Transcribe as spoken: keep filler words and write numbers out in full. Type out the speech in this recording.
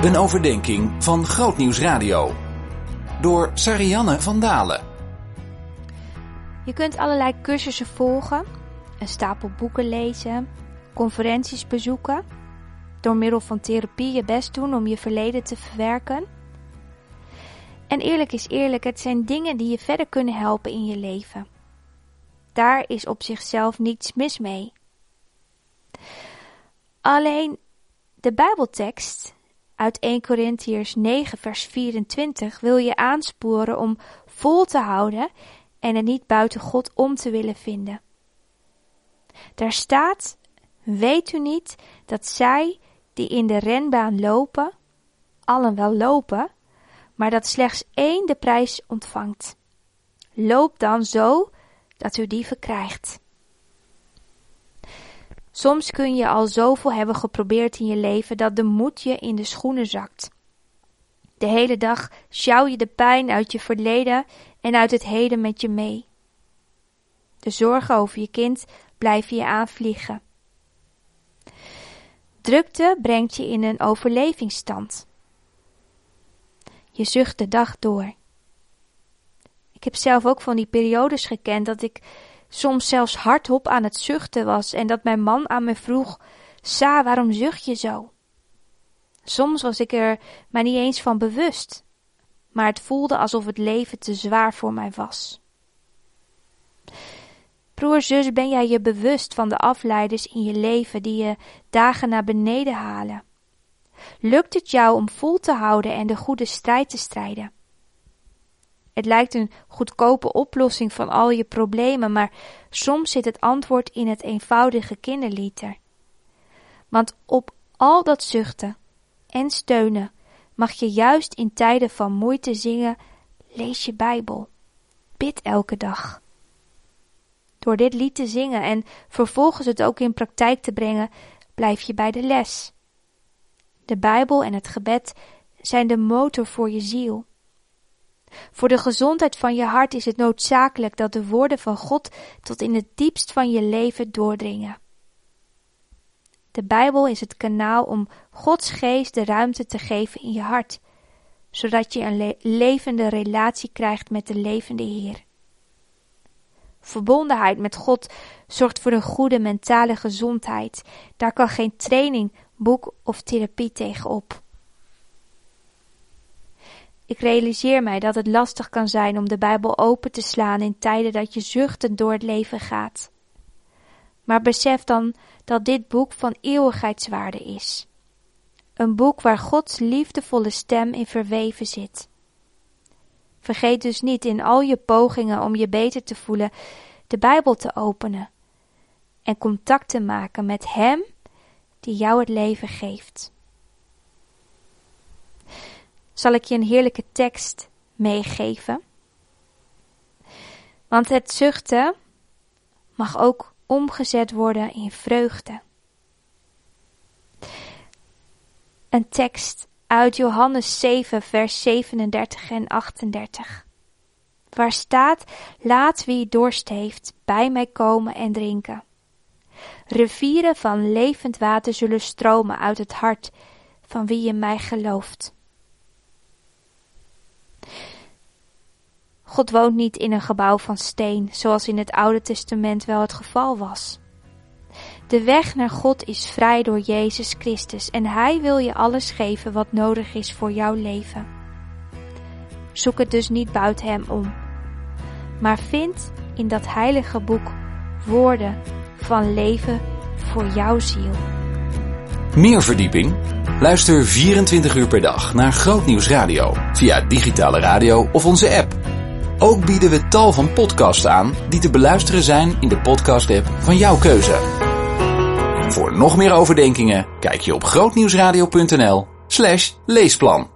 Een overdenking van Grootnieuws Radio. Door Sarianne van Dalen. Je kunt allerlei cursussen volgen, een stapel boeken lezen, conferenties bezoeken, door middel van therapie je best doen om je verleden te verwerken. En eerlijk is eerlijk, het zijn dingen die je verder kunnen helpen in je leven. Daar is op zichzelf niets mis mee. Alleen de Bijbeltekst uit eerste Korintiërs negen vers vierentwintig wil je aansporen om vol te houden en er niet buiten God om te willen vinden. Daar staat: weet u niet dat zij die in de renbaan lopen, allen wel lopen, maar dat slechts één de prijs ontvangt. Loop dan zo dat u die verkrijgt. Soms kun je al zoveel hebben geprobeerd in je leven dat de moed je in de schoenen zakt. De hele dag sjouw je de pijn uit je verleden en uit het heden met je mee. De zorgen over je kind blijven je aanvliegen. Drukte brengt je in een overlevingsstand. Je zucht de dag door. Ik heb zelf ook van die periodes gekend dat ik soms zelfs hardop aan het zuchten was en dat mijn man aan me vroeg: Sa, waarom zucht je zo? Soms was ik er mij niet eens van bewust, maar het voelde alsof het leven te zwaar voor mij was. Broer, zus, ben jij je bewust van de afleiders in je leven die je dagen naar beneden halen? Lukt het jou om vol te houden en de goede strijd te strijden? Het lijkt een goedkope oplossing van al je problemen, maar soms zit het antwoord in het eenvoudige kinderlied. Want op al dat zuchten en steunen mag je juist in tijden van moeite zingen: lees je Bijbel, bid elke dag. Door dit lied te zingen en vervolgens het ook in praktijk te brengen, blijf je bij de les. De Bijbel en het gebed zijn de motor voor je ziel. Voor de gezondheid van je hart is het noodzakelijk dat de woorden van God tot in het diepst van je leven doordringen. De Bijbel is het kanaal om Gods geest de ruimte te geven in je hart, zodat je een le- levende relatie krijgt met de levende Heer. Verbondenheid met God zorgt voor een goede mentale gezondheid. Daar kan geen training, boek of therapie tegenop. Ik realiseer mij dat het lastig kan zijn om de Bijbel open te slaan in tijden dat je zuchtend door het leven gaat. Maar besef dan dat dit boek van eeuwigheidswaarde is. Een boek waar Gods liefdevolle stem in verweven zit. Vergeet dus niet in al je pogingen om je beter te voelen de Bijbel te openen en contact te maken met Hem die jou het leven geeft. Zal ik je een heerlijke tekst meegeven? Want het zuchten mag ook omgezet worden in vreugde. Een tekst uit Johannes zeven vers zevenendertig en achtendertig. Waar staat: laat wie dorst heeft bij mij komen en drinken. Rivieren van levend water zullen stromen uit het hart van wie in mij gelooft. God woont niet in een gebouw van steen, zoals in het Oude Testament wel het geval was. De weg naar God is vrij door Jezus Christus en Hij wil je alles geven wat nodig is voor jouw leven. Zoek het dus niet buiten Hem om, maar vind in dat heilige boek woorden van leven voor jouw ziel. Meer verdieping? Luister vierentwintig uur per dag naar Grootnieuws Radio via digitale radio of onze app. Ook bieden we tal van podcasts aan die te beluisteren zijn in de podcast-app van jouw keuze. Voor nog meer overdenkingen kijk je op grootnieuwsradio punt n l slash leesplan.